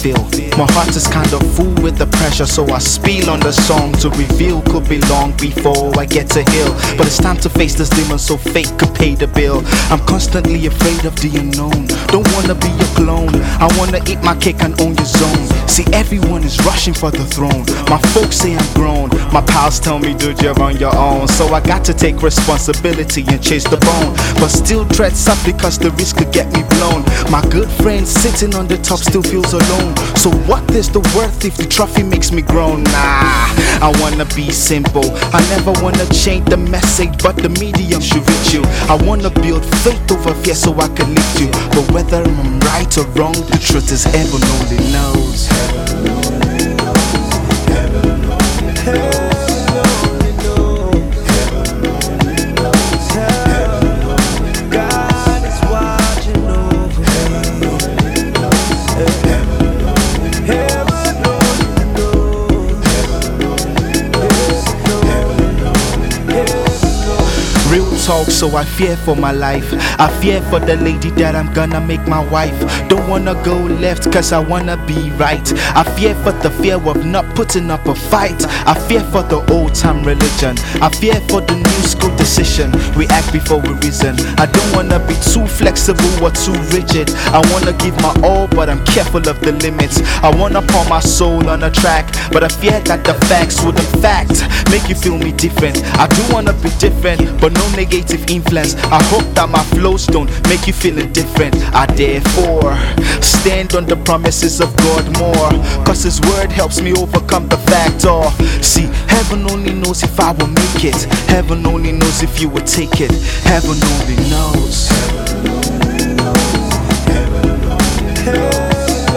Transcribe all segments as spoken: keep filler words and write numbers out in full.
feel. My heart is kind of full with the pressure, so I spiel on the song to reveal. Could be long before I get to heal, but it's time to face this demon so fate could pay the bill. I'm constantly afraid of the unknown. Don't wanna be a clone, I wanna eat my cake and own your zone. See, everyone is rushing for the throne. My folks say I'm grown, my pals tell me dude you're on your own. So I got to take responsibility and chase the bone, but still tread up because the risk could get me blown. My good friend sitting on the top still feels alone. So what is the worth if the trophy makes me grown? Nah, I wanna be simple, I never wanna change the message, but the medium should reach you. I wanna build faith over fear so I can lift you. But whether I'm right or wrong, the truth is heaven only knows. Heaven only knows. Heaven only knows. Talk, so I fear for my life. I fear for the lady that I'm gonna make my wife. Don't wanna go left cause I wanna be right. I fear for the fear of not putting up a fight. I fear for the old time religion. I fear for the new school decision. We act before we reason. I don't wanna be too flexible or too rigid. I wanna give my all, but I'm careful of the limits. I wanna pour my soul on a track, but I fear that the facts would in fact make you feel me different. I do wanna be different, but no negative influence. I hope that my flows don't make you feel indifferent. I therefore stand on the promises of God more, cause His word helps me overcome the factor. See, heaven only knows if I will make it. Heaven only knows if you will take it. Heaven only knows. Heaven only knows. Heaven only knows.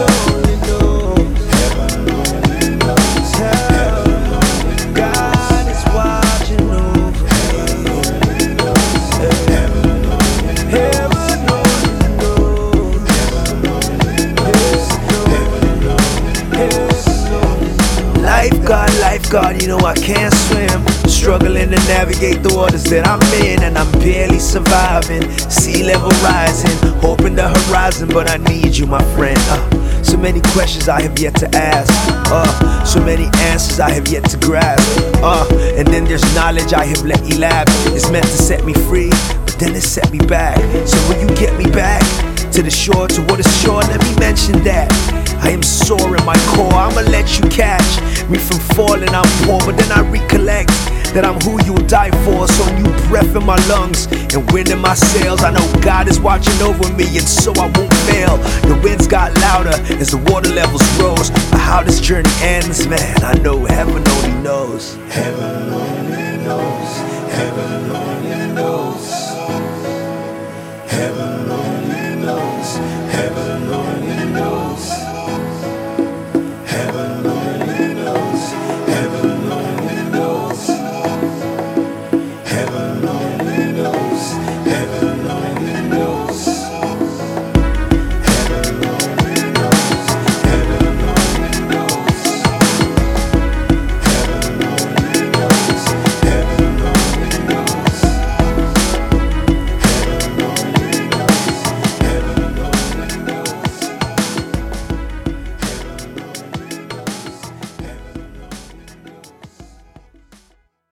Lifeguard, lifeguard, you know I can't swim. Struggling to navigate the waters that I'm in, and I'm barely surviving. Sea level rising, hoping the horizon, but I need you, my friend. uh, So many questions I have yet to ask, uh, so many answers I have yet to grasp, uh, and then there's knowledge I have let elapse. It's meant to set me free, but then it set me back. So will you get me back to the shore, to what is shore? Let me mention that I am sore in my core. I'ma let you catch me from falling. I'm poor, but then I recollect that I'm who you'll die for. So new breath in my lungs and wind in my sails. I know God is watching over me, and so I won't fail. The winds got louder as the water levels rose. But how this journey ends, man, I know heaven only knows. Heaven